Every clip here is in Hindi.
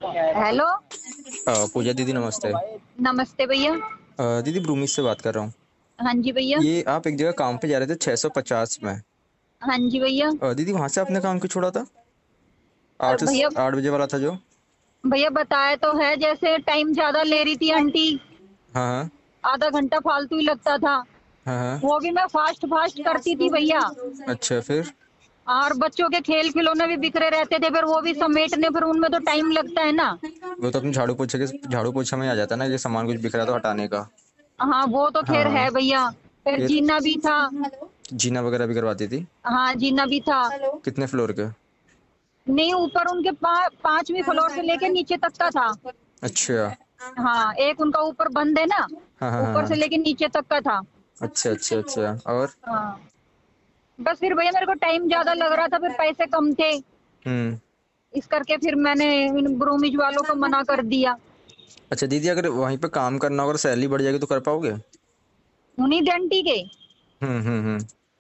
हेलो। पूजा दीदी नमस्ते। नमस्ते भैया। दीदी ब्रूमी से बात कर रहा हूँ। हाँ जी भैया। ये आप एक जगह काम पे जा रहे थे 650 में। हाँ जी भैया। दीदी वहां से आपने काम क्यों छोड़ा था? आठ भैया, से 8 बजे वाला था जो। भैया बताया तो है, जैसे टाइम ज्यादा ले रही थी आंटी। हाँ हाँ। आधा घंटा फालतू ही लगता था। हाँ हाँ। वो भी मैं फास्ट फास्ट करती थी भैया। अच्छा फिर? और बच्चों के खेल खिलौने भी बिखरे रहते थे, फिर वो भी समेटने, फिर उनमें तो टाइम लगता है ना। वो तो अपने झाड़ू पोछे में आ जाता है ना, कि सामान कुछ बिखरा तो हटाने का। हाँ वो तो खैर हाँ। है भैया। फिर फिर जीना भी था। जीना वगैरह भी करवाती थी? हाँ जीना भी था। कितने फ्लोर के? नहीं, ऊपर उनके 5वीं फ्लोर से लेके नीचे तक का था। अच्छा। हाँ, एक उनका ऊपर बंद है ना। हाँ हाँ ऊपर से हाँ। लेके नीचे तक का था। अच्छा अच्छा अच्छा। और? हाँ। बस फिर भैया मेरे को टाइम ज्यादा लग रहा था, फिर पैसे कम थे। हम्म। इस करके फिर मैंने इन ब्रोमीज वालों को मना कर दिया। अच्छा दीदी, अगर वहीं पे काम करना होगा, सैलरी बढ़ जाएगी तो कर पाओगे? उन्हीं घंटी के। हम्म।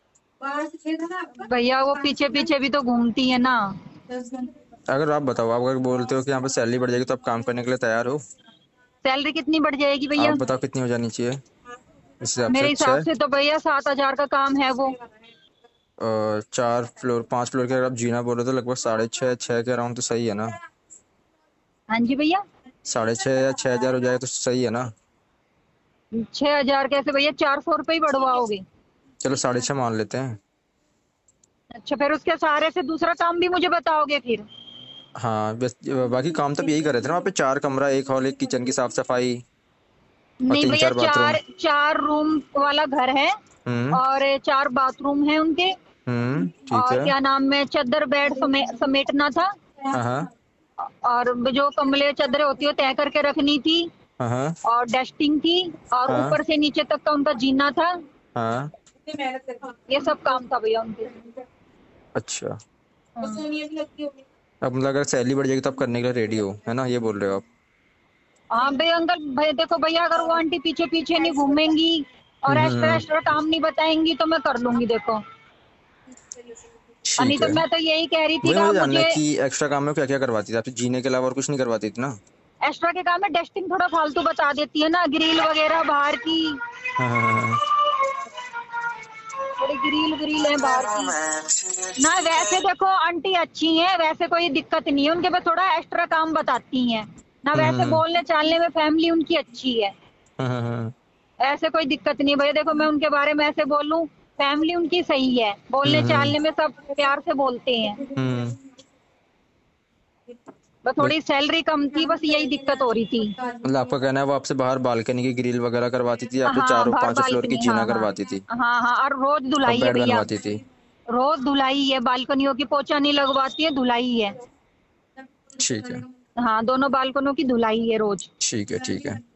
भैया वो पीछे पीछे भी तो घूमती है ना। अगर आप बताओ, आप अगर बोलते हो कि यहाँ पे सैलरी बढ़ जाएगी तो आप काम करने के लिए तैयार हो? सैलरी कितनी बढ़ जाएगी भैया? आप बताओ कितनी हो जानी चाहिए इस हिसाब मेरे से? हिसाब छः? से तो भैया 7,000 का काम है वो। 4 फ्लोर 5 फ्लोर के अगर आप जीना बोल रहे हो तो लगभग 6.5 6 के अराउंड तो सही है ना? हाँ जी भैया। 6.5 या 6,000 हो जाए तो सही है ना? 6,000 कैसे भैया, 400 रुपये ही बढ़वाओगे? चलो 6.5 मान लेते हैं। अच्छा, फिर उसके सहारे से दूसरा काम भी मुझे बताओगे फिर? हाँ बस बाकी काम तो यही कर रहे थे ना वहाँ पे, 4 कमरा 1 हॉल 1 किचन की साफ सफाई और नहीं तीन भैया, चार बाथरूम। चार चार रूम वाला घर है। हम्म। और 4 बाथरूम है उनके। ठीक और है। क्या नाम है, चादर बेड समेटना था। हाँ हाँ। और जो कमले चादरें होती है तय करके रखनी थी। हाँ हाँ। और डस्टिंग थी। और हाँ ऊपर से नीचे तक का उनका जीना था। हाँ। ये सब काम था भैया उनके। अच्छा। हाँ। अब मतलब अगर सैलरी बढ़ जाएगी तो आप करने के लिए रेडी हो, है ना, ये बोल रहे हो आप? हाँ भैया, अंकल भैया देखो भैया, अगर वो आंटी पीछे पीछे नहीं घूमेंगी और एक्स्ट्रा हम्म। एक्स्ट्रा काम नहीं बताएंगी तो मैं कर लूंगी देखो। नहीं ठीक तो है। मैं तो यही कह रही थी वही कि मुझे आप जानना है मुझे। कि एक्स्ट्रा काम में क्या क्या करवाती थी आपसे, जीने के अलावा और कुछ नहीं करवाती थी ना? एक्स्ट्रा के काम में डस्टिंग थोड़ा फालतू बता देती है ना, ग्रिल वगैरह बाहर की। हाँ हाँ हाँ हाँ। थोड़ी ग्रिल ग्रिल है बाहर की। ना वैसे देखो आंटी अच्छी हैं, वैसे कोई दिक्कत नहीं है उनके, बस थोड़ा एक्स्ट्रा काम बताती हैं ना। वैसे हम्म। बोलने चालने में फैमिली उनकी अच्छी है। हाँ। ऐसे कोई दिक्कत नहीं भैया, देखो मैं उनके बारे में ऐसे बोलूं, फैमिली उनकी सही है, बोलने हम्म। चालने में सब प्यार से बोलते हैं। हम्म। बस बस थोड़ी सैलरी कम थी, बस यही दिक्कत हो रही थी। मतलब आपका कहना है वो आपसे बाहर बालकनी की ग्रिल वगैरह करवाती थी, आपसे हाँ, चारों बाहर 5 फ्लोर की बालकनी, जीना हाँ हाँ। करवाती थी हाँ हाँ, और रोज और धुलाई है बेड भैया। बनवाती थी? रोज धुलाई है, बालकनियों की पोछा नहीं लगवाती है, धुलाई है। ठीक है। हाँ, दोनों बालकनियों की धुलाई है रोज। ठीक है ठीक है।